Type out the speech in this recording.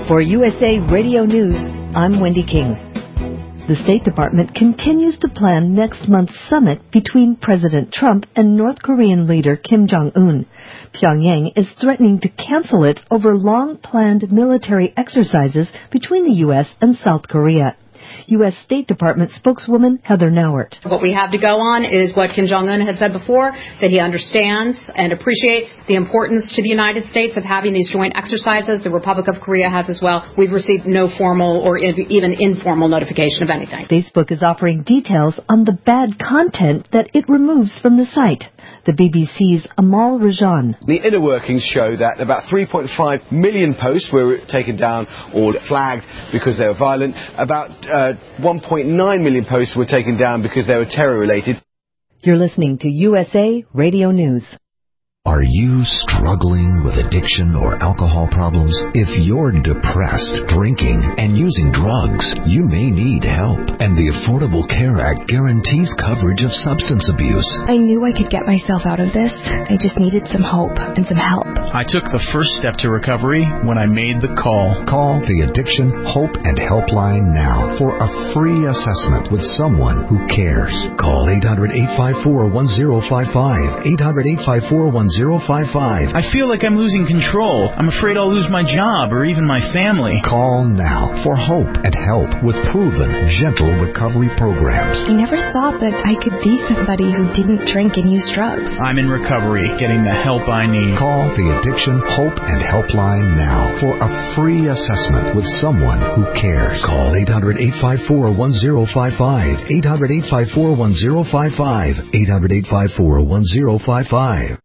For USA Radio News, I'm Wendy King. The State Department continues to plan next month's summit between President Trump and North Korean leader Kim Jong-un. Pyongyang is threatening to cancel it over long-planned military exercises between the U.S. and South Korea. U.S. State Department spokeswoman Heather Nauert. What we have to go on is what Kim Jong-un had said before, that he understands and appreciates the importance to the United States of having these joint exercises. The Republic of Korea has as well. We've received no formal or even informal notification of anything. Facebook is offering details on the bad content that it removes from the site. The BBC's Amal Rajan. The inner workings show that about 3.5 million posts were taken down or flagged because they were violent. About 1.9 million posts were taken down because they were terror-related. You're listening to USA Radio News. Are you struggling with addiction or alcohol problems? If you're depressed, drinking, and using drugs, you may need help. And the Affordable Care Act guarantees coverage of substance abuse. I knew I could get myself out of this. I just needed some hope and some help. I took the first step to recovery when I made the call. Call the Addiction Hope and Helpline now for a free assessment with someone who cares. Call 800-854-1055. 800-854-1055. I feel like I'm losing control. I'm afraid I'll lose my job or even my family. Call now for hope and help with proven, gentle recovery programs. I never thought that I could be somebody who didn't drink and use drugs. I'm in recovery, getting the help I need. Call the Addiction Hope and Helpline now for a free assessment with someone who cares. Call 800-854-1055. 800-854-1055. 800-854-1055.